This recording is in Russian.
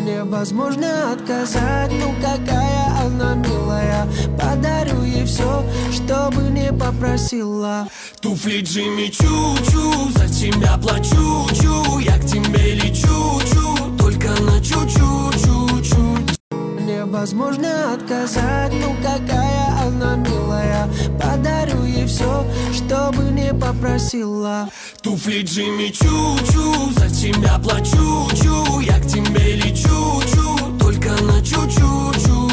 невозможно отказать. Ну какая она милая, подарю ей все, что бы не попросила. Туфли Джимми Чу-Чу, за тебя плачу-чу. Я к тебе лечу-чу, только на чуть-чуть. Невозможно отказать, ну какая она милая, подарю ей все, что бы не попросила. Туфли Джимми Чу-Чу, за тебя плачу-чу. Я к тебе лечу-чу, только на чуть-чуть.